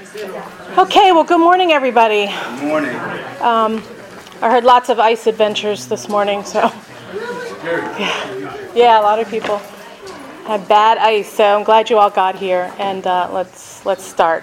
Okay, well, good morning, everybody. Good morning. I heard lots of ice adventures this morning, so yeah, a lot of people had bad ice. So I'm glad you all got here, and let's start.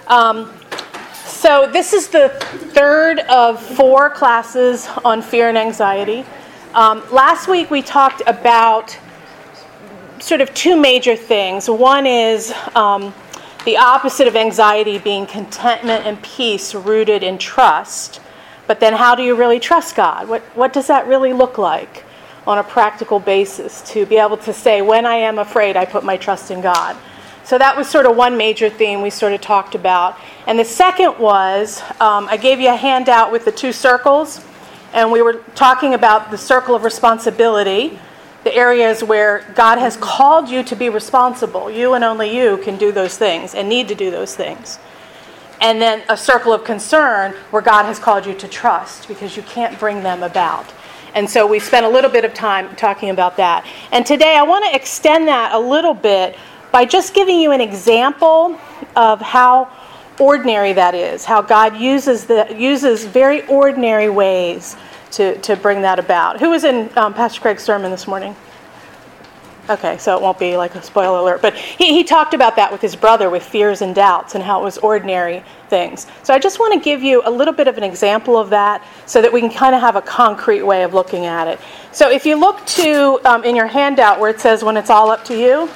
So this is the third of 4 classes on fear and anxiety. Last week we talked about sort of 2 major things. One is the opposite of anxiety being contentment and peace rooted in trust. But then how do you really trust God? What does that really look like on a practical basis to be able to say, when I am afraid, I put my trust in God? So that was sort of one major theme we sort of talked about. And the second was, I gave you a handout with the 2 circles, and we were talking about the circle of responsibility, the areas where God has called you to be responsible. You and only you can do those things and need to do those things. And then a circle of concern where God has called you to trust because you can't bring them about. And so we spent a little bit of time talking about that. And today I want to extend that a little bit by just giving you an example of how ordinary that is, how God uses very ordinary ways to bring that about. Who was in Pastor Craig's sermon this morning? Okay, so it won't be like a spoiler alert. But he talked about that with his brother, with fears and doubts, and how it was ordinary things. So I just want to give you a little bit of an example of that so that we can kind of have a concrete way of looking at it. So if you look to, in your handout where it says, when it's all up to you,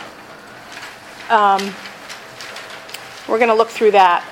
we're going to look through that.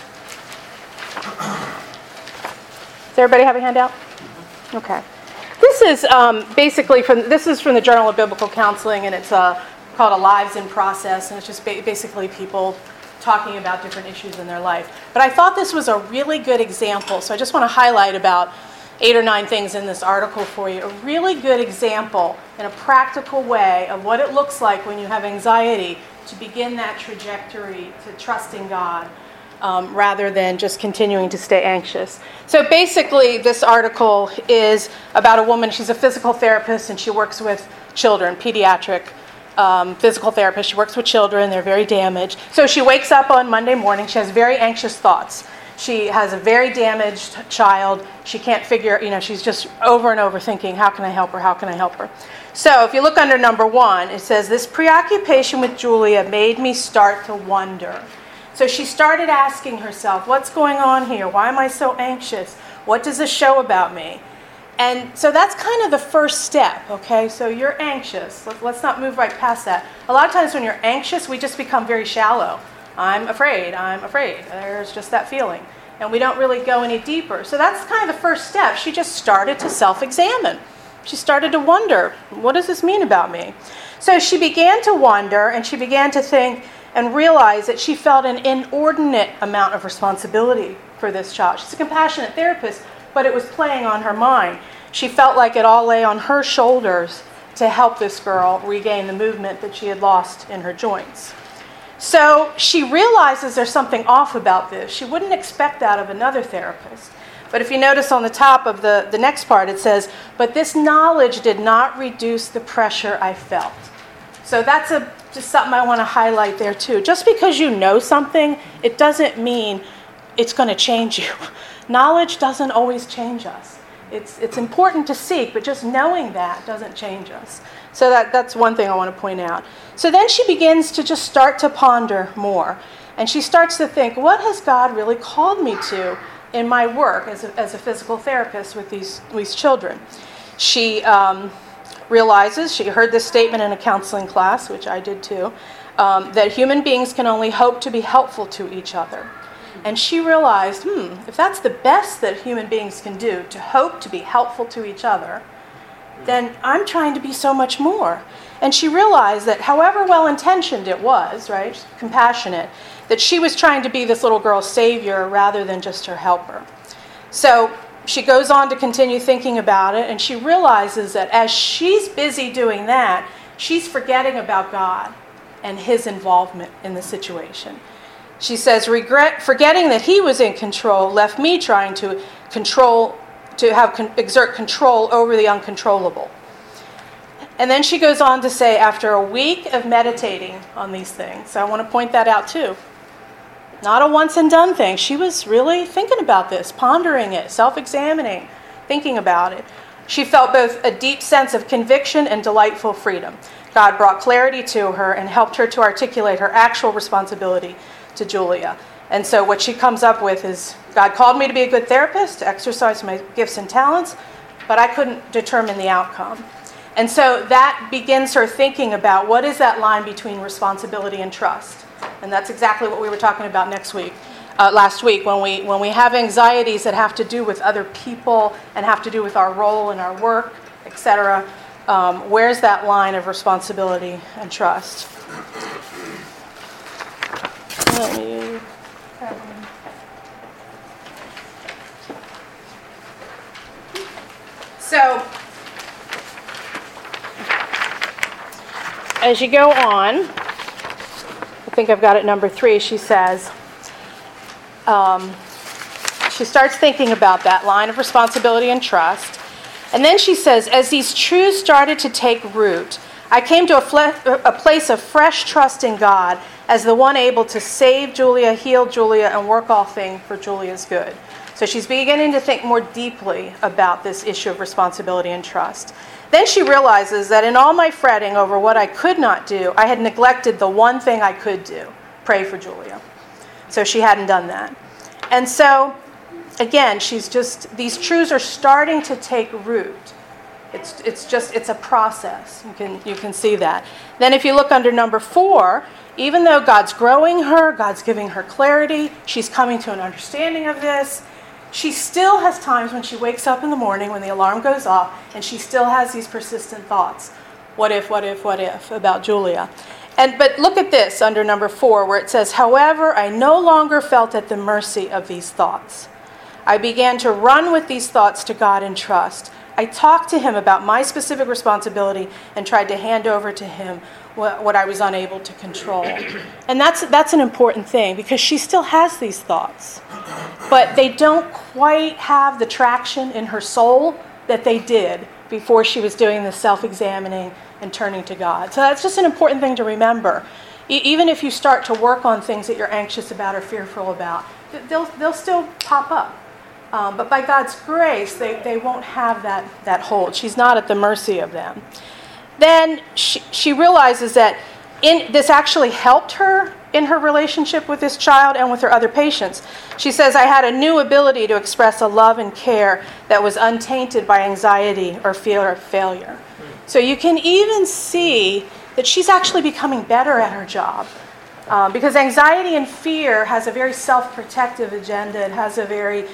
Does everybody have a handout? Okay. This is basically from the Journal of Biblical Counseling, and it's called A Lives in Process, and it's just basically people talking about different issues in their life. But I thought this was a really good example, so I just want to highlight about 8 or 9 things in this article for you. A really good example in a practical way of what it looks like when you have anxiety to begin that trajectory to trusting God. Rather than just continuing to stay anxious. So basically, this article is about a woman. She's a physical therapist, and she works with children, pediatric physical therapist. She works with children. They're very damaged. So she wakes up on Monday morning. She has very anxious thoughts. She has a very damaged child. She can't figure, she's just over and over thinking, how can I help her? How can I help her? So if you look under number 1, it says, this preoccupation with Julia made me start to wonder. So she started asking herself, what's going on here? Why am I so anxious? What does this show about me? And so that's kind of the first step, okay? So you're anxious. Let's not move right past that. A lot of times when you're anxious, we just become very shallow. I'm afraid. There's just that feeling. And we don't really go any deeper. So that's kind of the first step. She just started to self-examine. She started to wonder, what does this mean about me? So she began to wonder, and she began to think, and realized that she felt an inordinate amount of responsibility for this child. She's a compassionate therapist, but it was playing on her mind. She felt like it all lay on her shoulders to help this girl regain the movement that she had lost in her joints. So she realizes there's something off about this. She wouldn't expect that of another therapist. But if you notice on the top of the next part, it says, but this knowledge did not reduce the pressure I felt. So that's just something I want to highlight there too. Just because you know something, it doesn't mean it's going to change you. Knowledge doesn't always change us. It's important to seek, but just knowing that doesn't change us. So that's one thing I want to point out. So then she begins to just start to ponder more. And she starts to think, what has God really called me to in my work as a physical therapist with these children? She realizes, she heard this statement in a counseling class, which I did too, that human beings can only hope to be helpful to each other. And she realized, if that's the best that human beings can do, to hope to be helpful to each other, then I'm trying to be so much more. And she realized that however well-intentioned it was, right, compassionate, that she was trying to be this little girl's savior rather than just her helper. So she goes on to continue thinking about it, and she realizes that as she's busy doing that, she's forgetting about God and his involvement in the situation. She says, forgetting that he was in control left me trying to exert control over the uncontrollable. And then she goes on to say, after a week of meditating on these things, so I want to point that out too. Not a once and done thing. She was really thinking about this, pondering it, self-examining, thinking about it. She felt both a deep sense of conviction and delightful freedom. God brought clarity to her and helped her to articulate her actual responsibility to Julia. And so what she comes up with is, God called me to be a good therapist, to exercise my gifts and talents, but I couldn't determine the outcome. And so that begins her thinking about what is that line between responsibility and trust. And that's exactly what we were talking about last week, when we have anxieties that have to do with other people and have to do with our role in our work, etc. Where's that line of responsibility and trust? Let me... So, as you go on, I think I've got it number 3, she says, she starts thinking about that line of responsibility and trust. And then she says, as these truths started to take root, I came to a place of fresh trust in God as the one able to save Julia, heal Julia, and work all things for Julia's good. So she's beginning to think more deeply about this issue of responsibility and trust. Then she realizes that in all my fretting over what I could not do, I had neglected the one thing I could do, pray for Julia. So she hadn't done that. And so, again, these truths are starting to take root. It's a process. You can see that. Then if you look under number 4, even though God's growing her, God's giving her clarity, she's coming to an understanding of this, she still has times when she wakes up in the morning when the alarm goes off and she still has these persistent thoughts. What if about Julia? But look at this under number 4 where it says, however, I no longer felt at the mercy of these thoughts. I began to run with these thoughts to God in trust. I talked to him about my specific responsibility and tried to hand over to him what I was unable to control. And that's an important thing because she still has these thoughts. But they don't quite have the traction in her soul that they did before she was doing the self-examining and turning to God. So that's just an important thing to remember. Even if you start to work on things that you're anxious about or fearful about, they'll still pop up. But by God's grace, they won't have that hold. She's not at the mercy of them. Then she realizes that this actually helped her in her relationship with this child and with her other patients. She says, I had a new ability to express a love and care that was untainted by anxiety or fear of failure. So you can even see that she's actually becoming better at her job. Because anxiety and fear has a very self-protective agenda. It has a very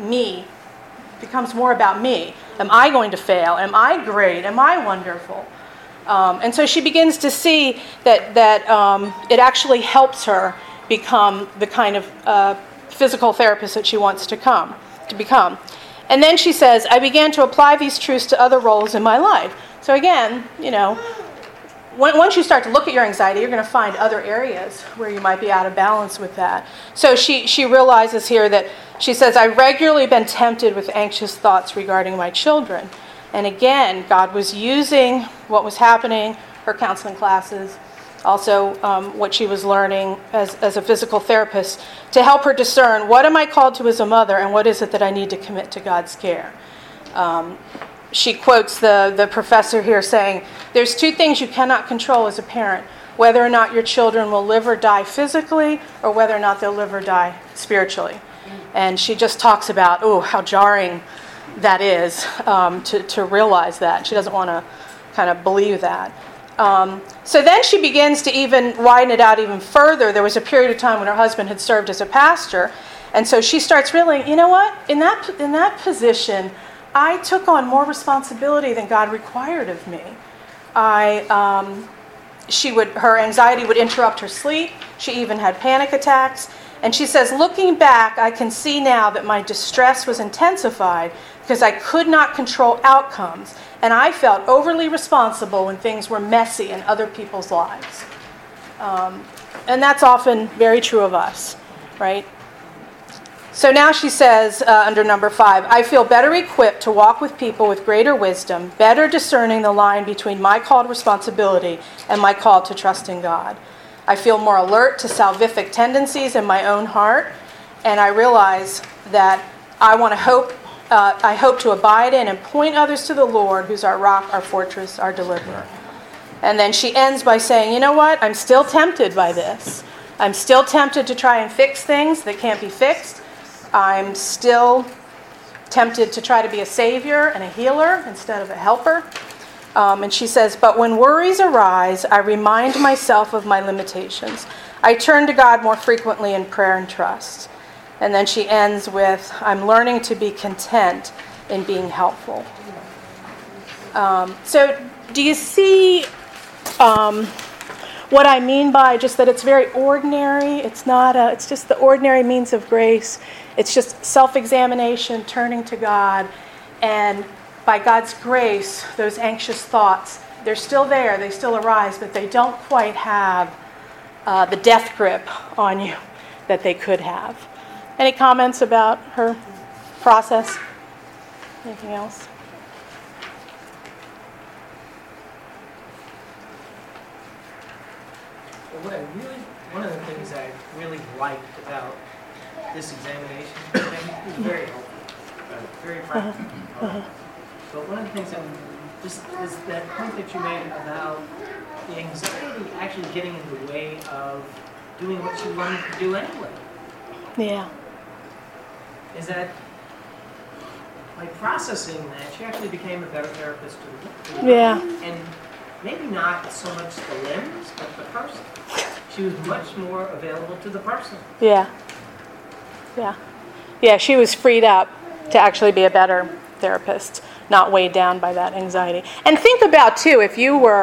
becomes more about me. Am I going to fail? Am I great? Am I wonderful? And so she begins to see that it actually helps her become the kind of physical therapist that she wants to become. And then she says, I began to apply these truths to other roles in my life. So again, once you start to look at your anxiety, you're going to find other areas where you might be out of balance with that. So she realizes here that she says, I've regularly been tempted with anxious thoughts regarding my children. And again, God was using what was happening, her counseling classes, also what she was learning as a physical therapist, to help her discern what am I called to as a mother and what is it that I need to commit to God's care. She quotes the professor here saying, there's 2 things you cannot control as a parent, whether or not your children will live or die physically or whether or not they'll live or die spiritually. And she just talks about, how jarring that is to realize that. She doesn't want to kind of believe that. So then she begins to even widen it out even further. There was a period of time when her husband had served as a pastor, and so she starts realizing, you know what? In that position, I took on more responsibility than God required of me. Her anxiety would interrupt her sleep. She even had panic attacks. And she says, looking back, I can see now that my distress was intensified because I could not control outcomes, and I felt overly responsible when things were messy in other people's lives. And that's often very true of us, right? So now she says, under number 5, I feel better equipped to walk with people with greater wisdom, better discerning the line between my call to responsibility and my call to trust in God. I feel more alert to salvific tendencies in my own heart, and I realize that I hope to abide in and point others to the Lord, who's our rock, our fortress, our deliverer. And then she ends by saying, you know what? I'm still tempted by this. I'm still tempted to try and fix things that can't be fixed. I'm still tempted to try to be a savior and a healer instead of a helper. And she says, but when worries arise, I remind myself of my limitations. I turn to God more frequently in prayer and trust. And then she ends with, I'm learning to be content in being helpful. So do you see what I mean by just that it's very ordinary? It's just the ordinary means of grace. It's just self-examination, turning to God, and by God's grace, those anxious thoughts, they're still there, they still arise, but they don't quite have the death grip on you that they could have. Any comments about her process? Anything else? One of the things I really liked about this examination thing was very helpful, very practical. But one of the things that is that point that you made about the anxiety actually getting in the way of doing what you wanted to do anyway. Yeah. Is that by processing that, she actually became a better therapist to the Yeah. And maybe not so much the limbs, but the person. She was much more available to the person. Yeah. Yeah. Yeah, she was freed up to actually be a better therapist, not weighed down by that anxiety. And think about, too, if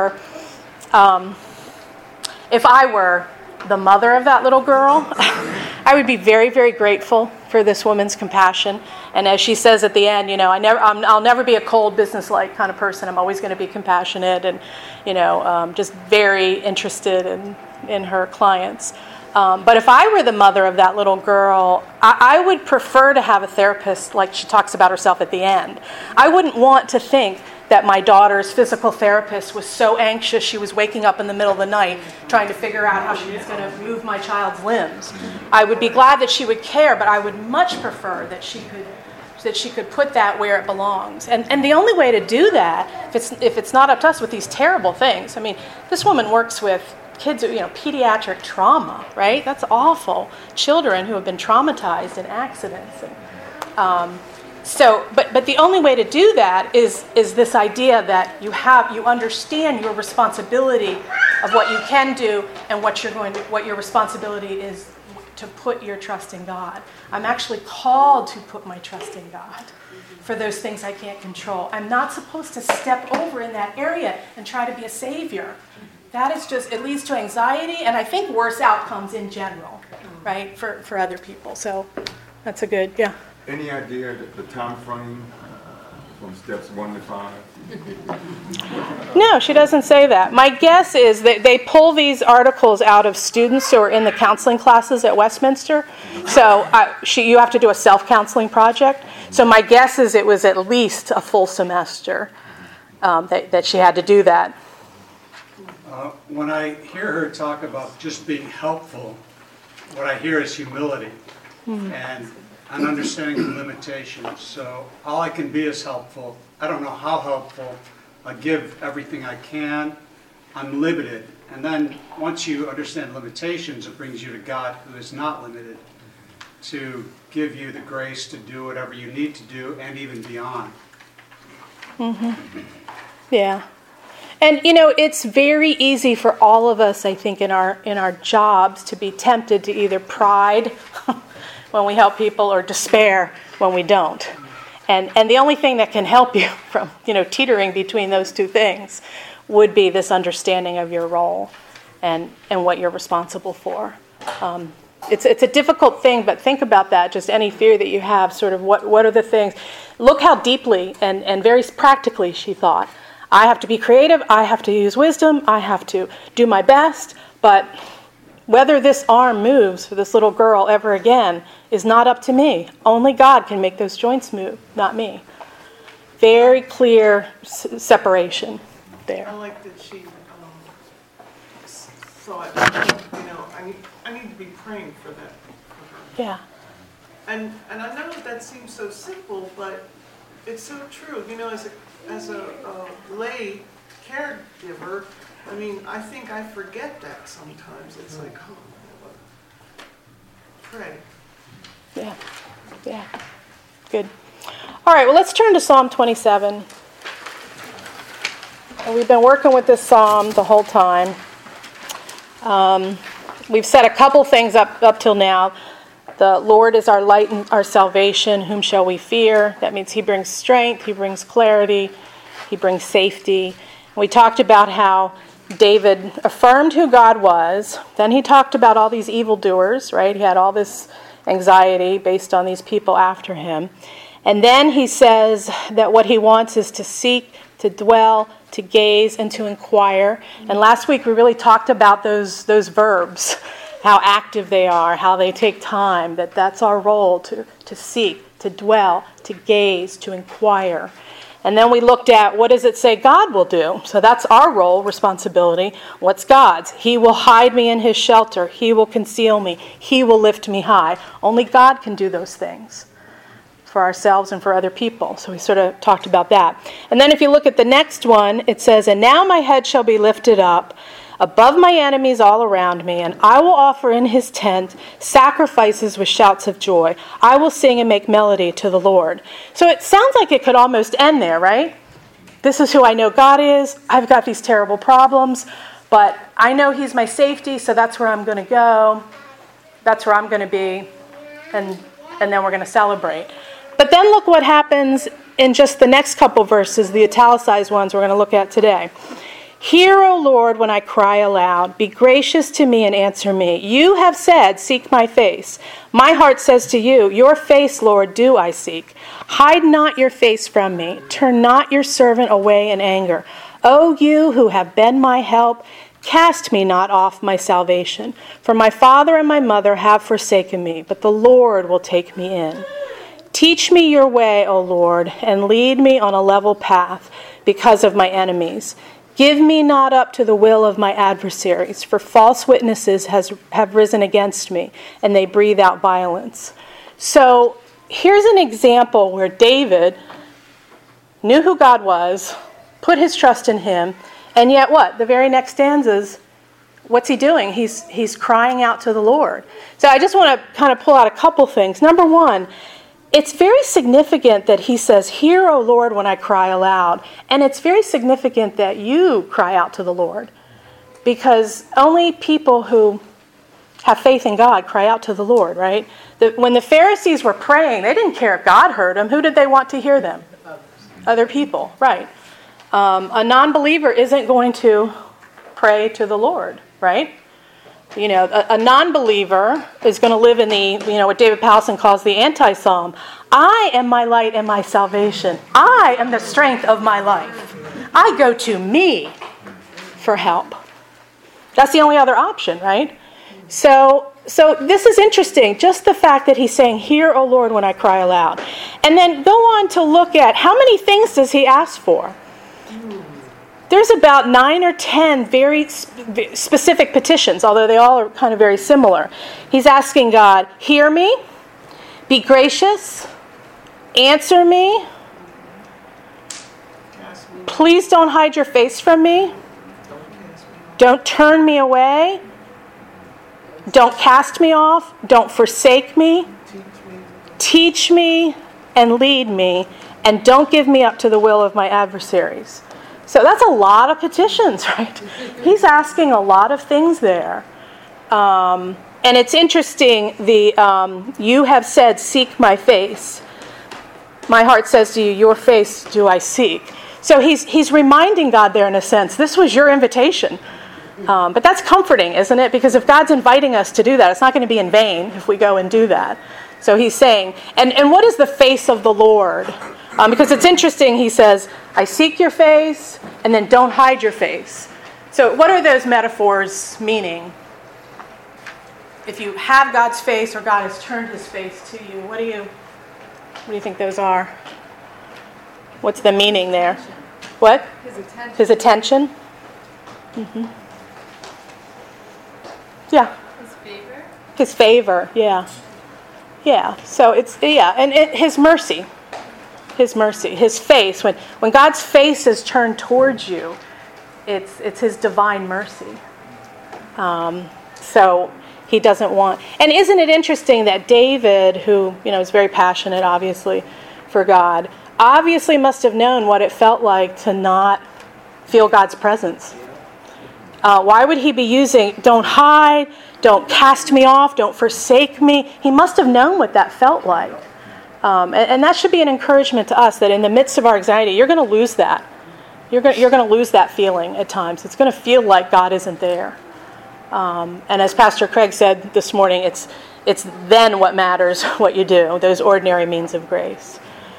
I were the mother of that little girl, I would be very, very grateful for this woman's compassion. And as she says at the end, I'll never be a cold, business-like kind of person. I'm always going to be compassionate and, just very interested in her clients. But if I were the mother of that little girl, I would prefer to have a therapist like she talks about herself at the end. I wouldn't want to think that my daughter's physical therapist was so anxious she was waking up in the middle of the night trying to figure out how she was going to move my child's limbs. I would be glad that she would care, but I would much prefer that she could put that where it belongs. And the only way to do that, if it's not up to us with these terrible things, I mean, this woman works with kids, pediatric trauma, right? That's awful. Children who have been traumatized in accidents. But the only way to do that is this idea that you understand your responsibility of what you can do and what your responsibility is to put your trust in God. I'm actually called to put my trust in God for those things I can't control. I'm not supposed to step over in that area and try to be a savior. That is just, it leads to anxiety and I think worse outcomes in general, right, for other people. So that's a good, yeah. Any idea the time frame from steps 1 to 5? No, she doesn't say that. My guess is that they pull these articles out of students who are in the counseling classes at Westminster. So you have to do a self-counseling project. So my guess is it was at least a full semester that she had to do that. When I hear her talk about just being helpful, what I hear is humility and an understanding of limitations. So all I can be is helpful. I don't know how helpful. I give everything I can. I'm limited. And then once you understand limitations, it brings you to God, who is not limited, to give you the grace to do whatever you need to do and even beyond. Mm-hmm. Yeah. And, it's very easy for all of us, I think, in our jobs to be tempted to either pride when we help people or despair when we don't. And the only thing that can help you from, teetering between those two things would be this understanding of your role and what you're responsible for. It's a difficult thing, but think about that, just any fear that you have, sort of what are the things. Look how deeply and very practically she thought. I have to be creative, I have to use wisdom, I have to do my best, but whether this arm moves for this little girl ever again is not up to me. Only God can make those joints move, not me. Very clear separation there. I like that she thought, I need to be praying for that, for her. Yeah. And I know that seems so simple, but it's so true. As a lay caregiver, I think I forget that sometimes. It's like, pray. Yeah. Yeah. Good. All right, well, let's turn to Psalm 27. And we've been working with this psalm the whole time. We've said a couple things up till now. The Lord is our light and our salvation. Whom shall we fear? That means He brings strength, He brings clarity, He brings safety. We talked about how David affirmed who God was. Then he talked about all these evildoers, right? He had all this anxiety based on these people after him. And then he says that what he wants is to seek, to dwell, to gaze, and to inquire. And last week we really talked about those verbs, how active they are, how they take time, that's our role, to seek, to dwell, to gaze, to inquire. And then we looked at what does it say God will do? So that's our role, responsibility. What's God's? He will hide me in His shelter. He will conceal me. He will lift me high. Only God can do those things for ourselves and for other people. So we sort of talked about that. And then if you look at the next one, it says, "And now my head shall be lifted up above my enemies all around me, and I will offer in His tent sacrifices with shouts of joy. I will sing and make melody to the Lord." So it sounds like it could almost end there, right? This is who I know God is. I've got these terrible problems, but I know He's my safety, so that's where I'm going to go. That's where I'm going to be, and then we're going to celebrate. But then look what happens in just the next couple verses, the italicized ones we're going to look at today. "Hear, O Lord, when I cry aloud. Be gracious to me and answer me. You have said, seek my face. My heart says to you, your face, Lord, do I seek. Hide not your face from me. Turn not your servant away in anger. O you who have been my help, cast me not off my salvation. For my father and my mother have forsaken me, but the Lord will take me in. Teach me your way, O Lord, and lead me on a level path because of my enemies. Give me not up to the will of my adversaries, for false witnesses have risen against me, and they breathe out violence." So here's an example where David knew who God was, put his trust in Him, and yet what? The very next stanzas, what's he doing? He's crying out to the Lord. So I just want to kind of pull out a couple things. Number one, it's very significant that he says, "Hear, O Lord, when I cry aloud." And it's very significant that you cry out to the Lord, because only people who have faith in God cry out to the Lord, right? When the Pharisees were praying, they didn't care if God heard them. Who did they want to hear them? Other people, right. A non-believer isn't going to pray to the Lord, right? A non-believer is going to live in what David Powlison calls the anti-psalm. I am my light and my salvation. I am the strength of my life. I go to me for help. That's the only other option, right? So this is interesting. Just the fact that he's saying, "Hear, O Lord, when I cry aloud." And then go on to look at how many things does he ask for? There's about 9 or 10 very specific petitions, although they all are kind of very similar. He's asking God, hear me, be gracious, answer me, please don't hide your face from me, don't turn me away, don't cast me off, don't forsake me, teach me and lead me, and don't give me up to the will of my adversaries. So that's a lot of petitions, right? He's asking a lot of things there. And it's interesting, you have said, seek my face. My heart says to you, your face do I seek. So he's reminding God there in a sense, this was your invitation. But that's comforting, isn't it? Because if God's inviting us to do that, it's not going to be in vain if we go and do that. So he's saying, and what is the face of the Lord? Because it's interesting, he says, I seek your face, and then don't hide your face. So what are those metaphors meaning? If you have God's face or God has turned His face to you, what do you think those are? What's the meaning there? What? His attention. His attention? Mm-hmm. Yeah. His favor? His favor, yeah. Yeah, so it's, yeah, and his mercy. His mercy, his face. When God's face is turned towards you, it's his divine mercy. So he doesn't want... And isn't it interesting that David, who is very passionate, obviously, for God, obviously must have known what it felt like to not feel God's presence. Why would he be using, don't hide, don't cast me off, don't forsake me? He must have known what that felt like. And that should be an encouragement to us that in the midst of our anxiety, you're going to lose that. You're going to lose that feeling at times. It's going to feel like God isn't there. And as Pastor Craig said this morning, it's then what matters, what you do, those ordinary means of grace.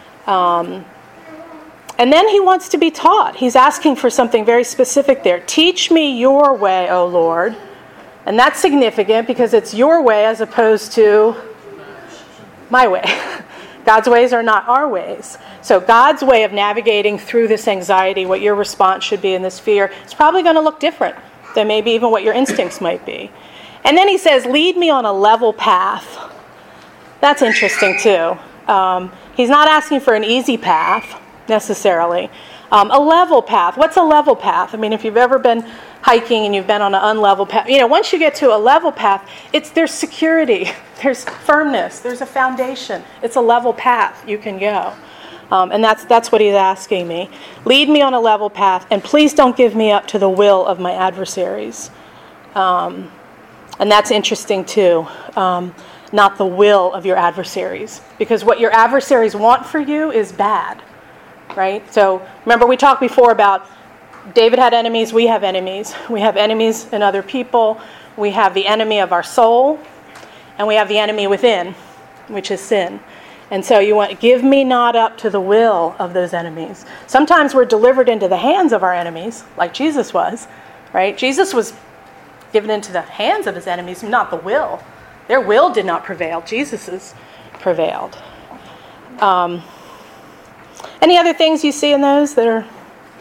And then he wants to be taught. He's asking for something very specific there. Teach me your way, O Lord. And that's significant because it's your way as opposed to my way. God's ways are not our ways. So God's way of navigating through this anxiety, what your response should be in this fear, is probably going to look different than maybe even what your instincts might be. And then he says, lead me on a level path. That's interesting too. He's not asking for an easy path necessarily. A level path. What's a level path? I mean, if you've ever been hiking and you've been on an unlevel path, once you get to a level path, there's security, there's firmness, there's a foundation. It's a level path you can go. And that's what he's asking me. Lead me on a level path, and please don't give me up to the will of my adversaries. And that's interesting too. Not the will of your adversaries. Because what your adversaries want for you is bad. Right? So remember we talked before about David had enemies, we have enemies. We have enemies in other people. We have the enemy of our soul, and we have the enemy within, which is sin. And so you want, give me not up to the will of those enemies. Sometimes we're delivered into the hands of our enemies, like Jesus was, right? Jesus was given into the hands of his enemies, not the will. Their will did not prevail. Jesus's prevailed. Any other things you see in those that are...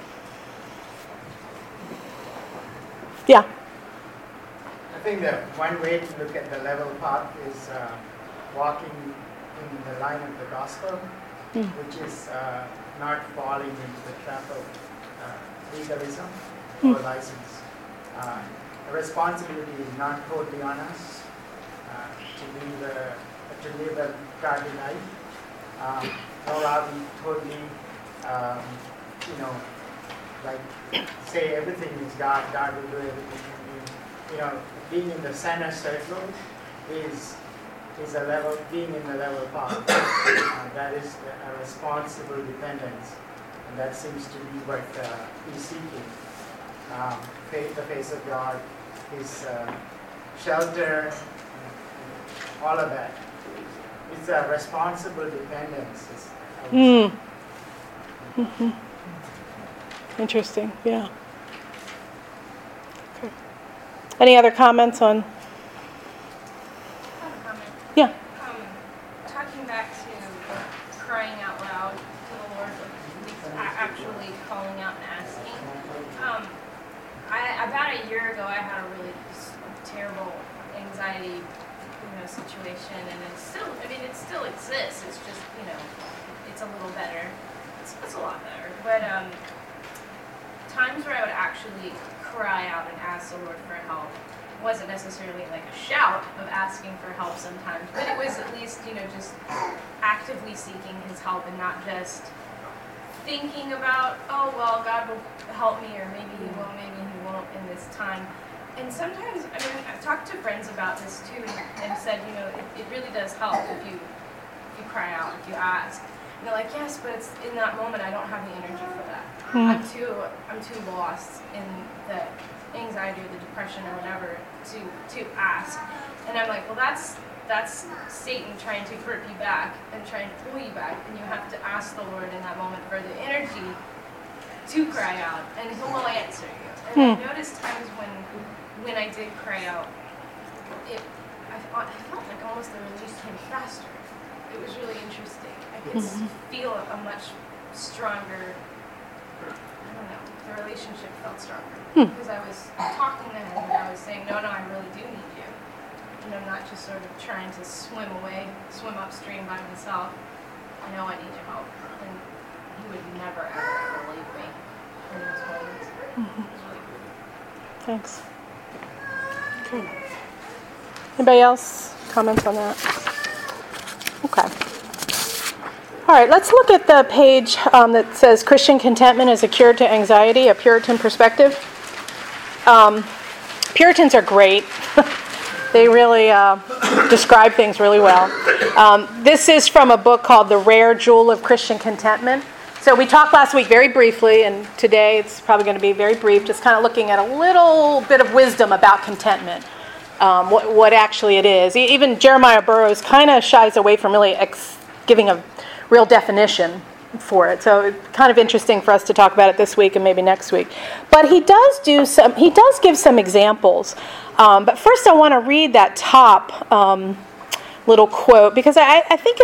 Yeah. I think that one way to look at the level path is walking in the line of the gospel, which is not falling into the trap of legalism or license. The responsibility is not totally on us to live a godly life. Nor are we totally, say everything is God, God will do everything. Being in the center circle is a level, being in the level path. That is a responsible dependence, and that seems to be what he's seeking. The face of God, his shelter, all of that. It's a responsible dependence. Interesting, yeah. Okay. Any other comments on? I have a comment. Yeah. Talking back to crying out loud to the Lord, actually calling out and asking. About a year ago, I had a really terrible anxiety situation, and it still exists. It's just, it's a little better. It's a lot better. But times where I would actually cry out and ask the Lord for help wasn't necessarily like a shout of asking for help sometimes, but it was at least, just actively seeking his help and not just thinking about, oh, well, God will help me, or maybe he will, maybe he won't in this time. And sometimes, I've talked to friends about this too, and said, it really does help if you cry out, if you ask. And they're like, yes, but it's in that moment I don't have the energy for that. I'm too lost in the anxiety or the depression or whatever to ask. And I'm like, well, that's Satan trying to grip you back and trying to pull you back, and you have to ask the Lord in that moment for the energy to cry out, and he will answer you. And I noticed times when I did cry out, I felt like almost the release came faster. It was really interesting. I could feel a much stronger don't know, the relationship felt stronger. Because I was talking to him and I was saying, no, I really do need you. And I'm not just sort of trying to swim upstream by myself. I know I need your help. And he would never, ever leave me in those moments. It was really good. Thanks. Okay. Anybody else comments on that? Okay. All right, let's look at the page that says Christian contentment as a cure to anxiety, a Puritan perspective. Puritans are great. They really describe things really well. This is from a book called The Rare Jewel of Christian Contentment. So we talked last week very briefly, and today it's probably going to be very brief, just kind of looking at a little bit of wisdom about contentment, what actually it is. Even Jeremiah Burroughs kind of shies away from really giving a real definition for it. So it's kind of interesting for us to talk about it this week and maybe next week. But he does give some examples. But first I want to read that top little quote, because I think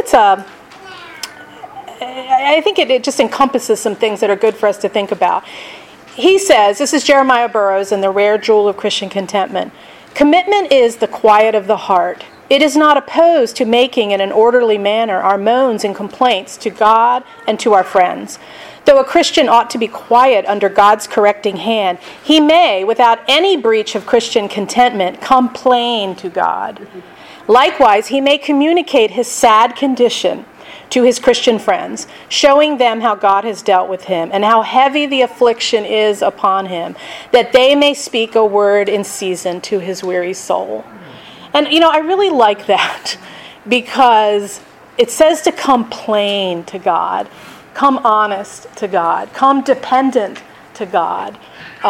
it just encompasses some things that are good for us to think about. He says, this is Jeremiah Burroughs in The Rare Jewel of Christian Contentment, "Commitment is the quiet of the heart. It is not opposed to making in an orderly manner our moans and complaints to God and to our friends. Though a Christian ought to be quiet under God's correcting hand, he may, without any breach of Christian contentment, complain to God. Likewise, he may communicate his sad condition to his Christian friends, showing them how God has dealt with him and how heavy the affliction is upon him, that they may speak a word in season to his weary soul." And, I really like that, because it says to complain to God, come honest to God, come dependent to God.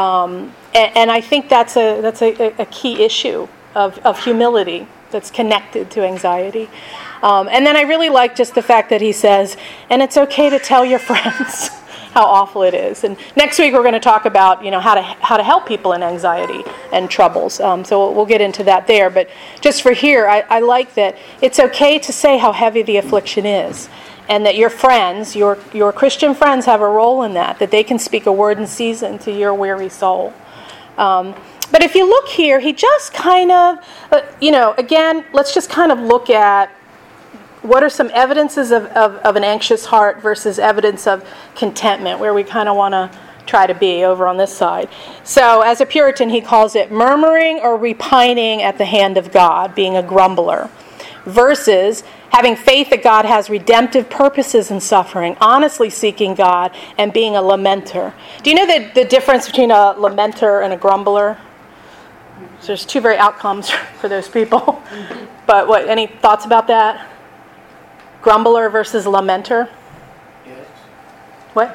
And I think that's a key issue of humility that's connected to anxiety. And then I really like just the fact that he says, and it's okay to tell your friends how awful it is. And next week we're going to talk about how to help people in anxiety and troubles. So we'll get into that there. But just for here, I like that it's okay to say how heavy the affliction is, and that your friends, your Christian friends, have a role in that they can speak a word in season to your weary soul. But if you look here, he just kind of, again, let's just kind of look at what are some evidences of an anxious heart versus evidence of contentment, where we kind of want to try to be over on this side. So as a Puritan, he calls it murmuring or repining at the hand of God, being a grumbler, versus having faith that God has redemptive purposes in suffering, honestly seeking God, and being a lamenter. Do you know the difference between a lamenter and a grumbler? So there's two very outcomes for those people. But any thoughts about that? Grumbler versus lamenter? Yes. What?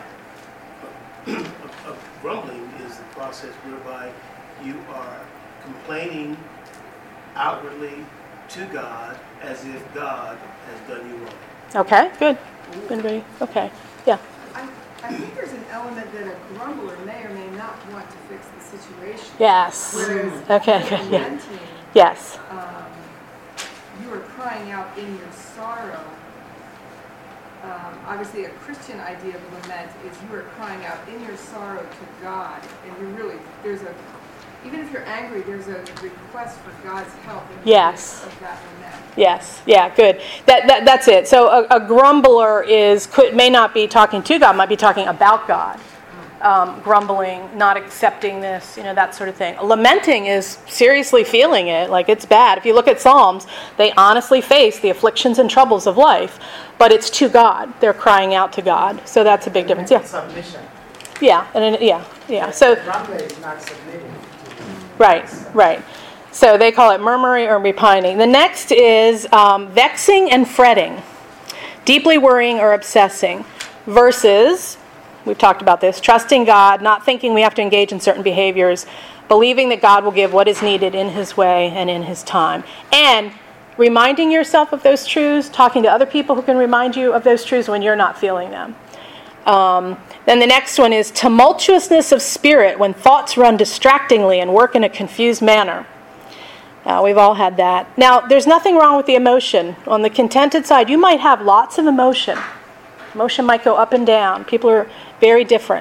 Grumbling is the process whereby you are complaining outwardly to God as if God has done you wrong. Okay, good. Anybody? Okay, yeah. I think there's an element that a grumbler may or may not want to fix the situation. Yes. Whereas Okay, good. Yeah. lamenting, Yes. you are crying out in your sorrow. Obviously, a Christian idea of lament is you are crying out in your sorrow to God, and even if you're angry, there's a request for God's help in the Yes. midst of that lament. Yes. Yeah. Good. That's it. So a grumbler may not be talking to God, might be talking about God, grumbling, not accepting this, that sort of thing. Lamenting is seriously feeling it, like it's bad. If you look at Psalms, they honestly face the afflictions and troubles of life, but it's to God. They're crying out to God. So that's a big difference. Yeah. Submission. Yeah. And yeah. So Grumbler is not submitting. right. So they call it murmuring or repining. The next is vexing and fretting, deeply worrying or obsessing, versus, we've talked about this, trusting God, not thinking we have to engage in certain behaviors, believing that God will give what is needed in His way and in His time. And reminding yourself of those truths, talking to other people who can remind you of those truths when you're not feeling them. Then the next one is tumultuousness of spirit, when thoughts run distractingly and work in a confused manner. We've all had that. Now, there's nothing wrong with the emotion. On the contented side, you might have lots of emotion. Emotion might go up and down. People are very different.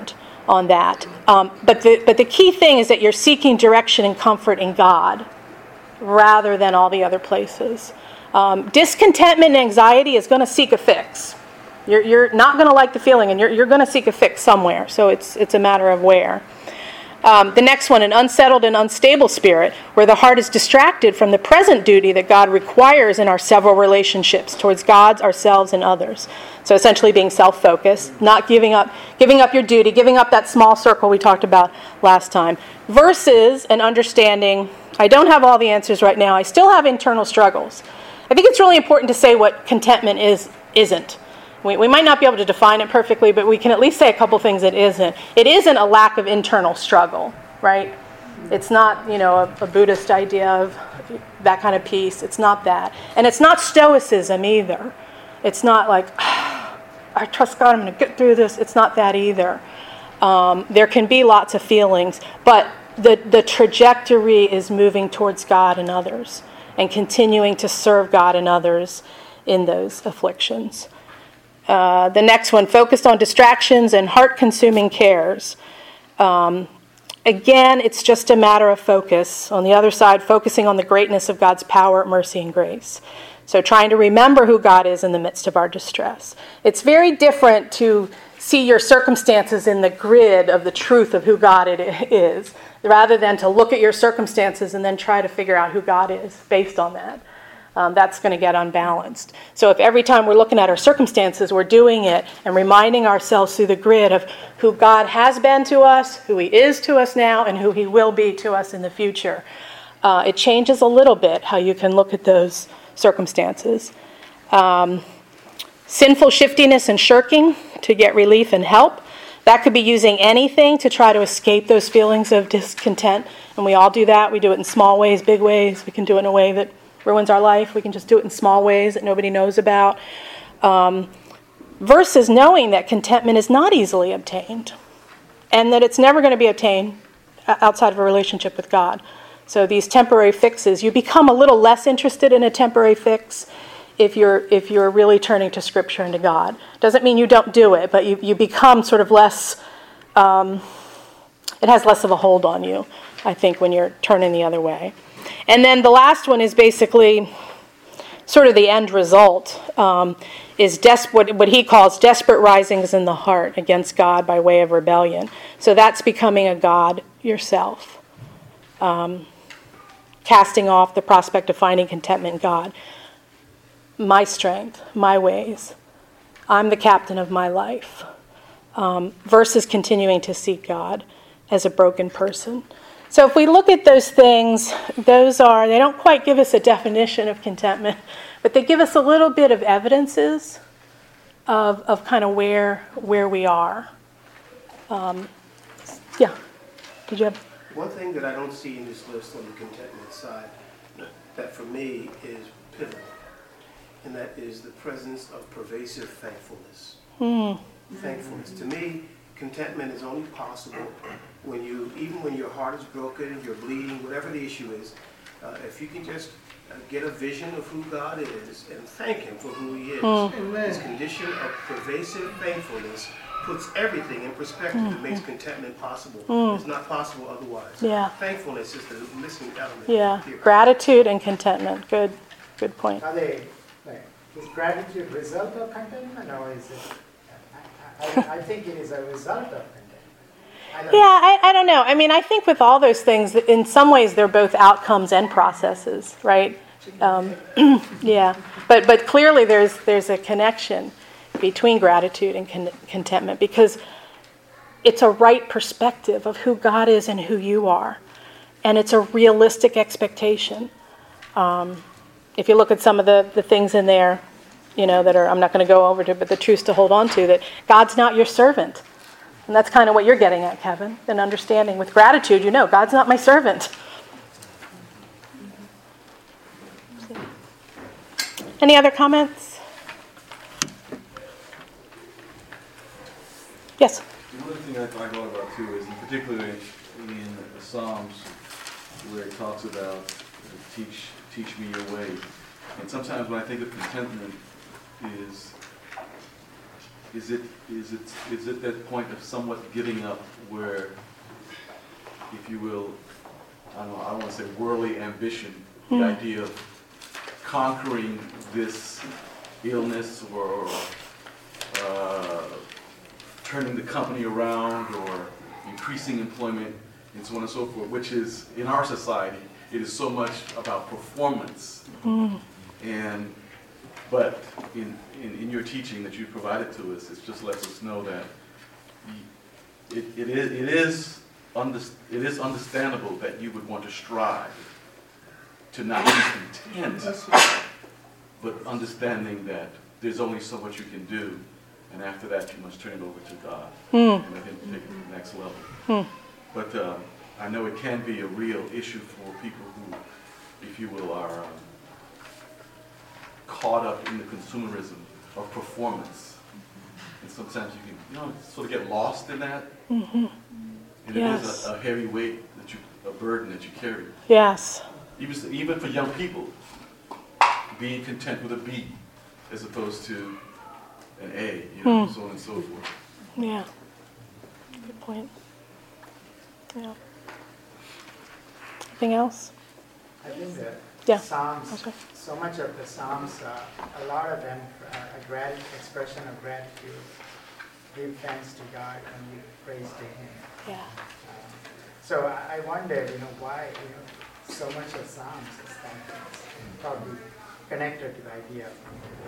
on that. But the key thing is that you're seeking direction and comfort in God rather than all the other places. Discontentment and anxiety is going to seek a fix. You're not going to like the feeling, and you're going to seek a fix somewhere. So it's a matter of where. The next one, an unsettled and unstable spirit, where the heart is distracted from the present duty that God requires in our several relationships towards God, ourselves, and others. So essentially being self-focused, not giving up your duty, giving up that small circle we talked about last time, versus an understanding, I don't have all the answers right now, I still have internal struggles. I think it's really important to say what contentment isn't. We might not be able to define it perfectly, but we can at least say a couple things it isn't. It isn't a lack of internal struggle, right? It's not, a Buddhist idea of that kind of peace. It's not that. And it's not stoicism either. It's not like, I trust God, I'm going to get through this. It's not that either. There can be lots of feelings, but the trajectory is moving towards God and others and continuing to serve God and others in those afflictions. The next one, focused on distractions and heart-consuming cares. Again, it's just a matter of focus. On the other side, focusing on the greatness of God's power, mercy, and grace. So trying to remember who God is in the midst of our distress. It's very different to see your circumstances in the grid of the truth of who God is, rather than to look at your circumstances and then try to figure out who God is based on that. That's going to get unbalanced. So if every time we're looking at our circumstances, we're doing it and reminding ourselves through the grid of who God has been to us, who He is to us now, and who He will be to us in the future, it changes a little bit how you can look at those circumstances. Sinful shiftiness and shirking to get relief and help. That could be using anything to try to escape those feelings of discontent. And we all do that. We do it in small ways, big ways. We can do it in a way that ruins our life. We can just do it in small ways that nobody knows about. Versus knowing that contentment is not easily obtained and that it's never going to be obtained outside of a relationship with God. So these temporary fixes, you become a little less interested in a temporary fix if you're really turning to Scripture and to God. Doesn't mean you don't do it, but you become sort of less, it has less of a hold on you, I think, when you're turning the other way. And then the last one is basically sort of the end result, is what he calls desperate risings in the heart against God by way of rebellion. So that's becoming a God yourself, casting off the prospect of finding contentment in God. My strength, my ways, I'm the captain of my life, versus continuing to seek God as a broken person. So if we look at those things, they don't quite give us a definition of contentment, but they give us a little bit of evidences of kind of where we are. Yeah. Did you have? One thing that I don't see in this list on the contentment side that for me is pivotal, and that is the presence of pervasive thankfulness. Thankfulness. To me, contentment is only possible even when your heart is broken, you're bleeding, whatever the issue is, if you can just get a vision of who God is and thank Him for who He is. This condition of pervasive thankfulness puts everything in perspective and makes contentment possible. It's not possible otherwise. Yeah. Thankfulness is the missing element. Yeah. Here. Gratitude and contentment. Good point. Are they, is gratitude a result of contentment, or is it? I think it is a result of contentment. I don't know. I mean, I think with all those things, in some ways, they're both outcomes and processes, right? Yeah. But clearly, there's a connection between gratitude and contentment, because it's a right perspective of who God is and who you are, and it's a realistic expectation. If you look at some of the things in there, that are, I'm not going to go over to, but the truths to hold on to, that God's not your servant. And that's kind of what you're getting at, Kevin, an understanding. With gratitude, God's not my servant. Any other comments? Yes? Another thing I thought about too is, particularly in the Psalms, where it talks about teach me your way. And sometimes when I think of contentment, is is it that point of somewhat giving up where, if you will, I don't want to say worldly ambition, the idea of conquering this illness or turning the company around or increasing employment and so on and so forth, which is, in our society, it is so much about performance. But in your teaching that you provided to us, it just lets us know that it is understandable that you would want to strive to not be content, but understanding that there's only so much you can do, and after that you must turn it over to God and let Him take it to the next level. But I know it can be a real issue for people who, if you will, are caught up in the consumerism of performance. And sometimes you can, sort of get lost in that. And it is a heavy weight, a burden that you carry. Yes. Even for young people, being content with a B as opposed to an A, so on and so forth. Yeah. Good point. Yeah. Anything else? I think that Yeah. Psalms, Okay. so much of the Psalms, a lot of them are a expression of gratitude. Give thanks to God and give praise to Him. Yeah. So I wondered, why, so much of Psalms is thankfulness, probably connected to the idea of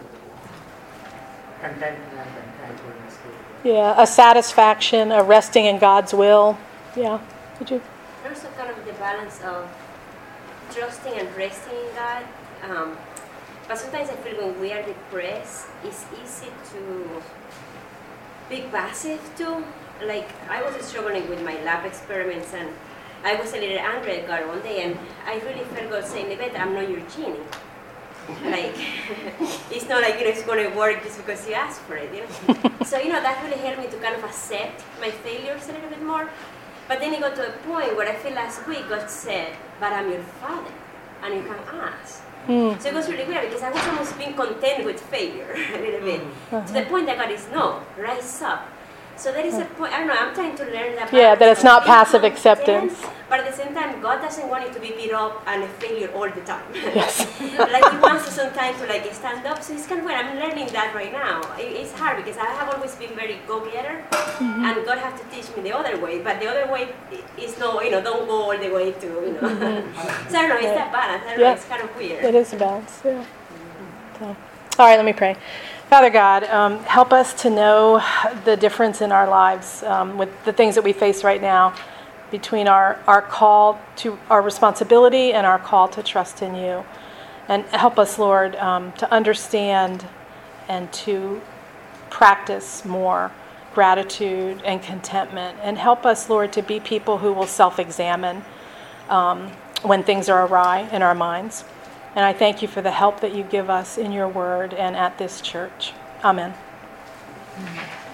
contentment and thankfulness. Yeah, a satisfaction, a resting in God's will. Yeah. Did you? Also kind of the balance of trusting and resting in God. But sometimes I feel when we are depressed, it's easy to be passive too. Like, I was struggling with my lab experiments, and I was a little angry at God one day, and I really felt God saying, Yvette, I'm not your genie. Like, it's not like, it's going to work just because you asked for it, So, that really helped me to kind of accept my failures a little bit more. But then it got to a point where I feel last week God said, but I'm your Father, and you can ask. So it was really weird, because I was almost being content with failure a little bit. To the point that God is, no, rise up. So there is a point, I don't know, I'm trying to learn that. Yeah, that it's not passive content, acceptance. But at the same time, God doesn't want you to be beat up and a failure all the time. Yes. Like, He wants us sometimes to stand up. So it's kind of weird. I'm learning that right now. It's hard because I have always been very go-getter, and God has to teach me the other way. But the other way is no, don't go all the way to, So I don't know, it's that balance. I don't know, it's kind of weird. It is a balance, yeah. So, all right, let me pray. Father God, help us to know the difference in our lives with the things that we face right now between our call to our responsibility and our call to trust in you. And help us, Lord, to understand and to practice more gratitude and contentment. And help us, Lord, to be people who will self-examine when things are awry in our minds. And I thank you for the help that you give us in your word and at this church. Amen.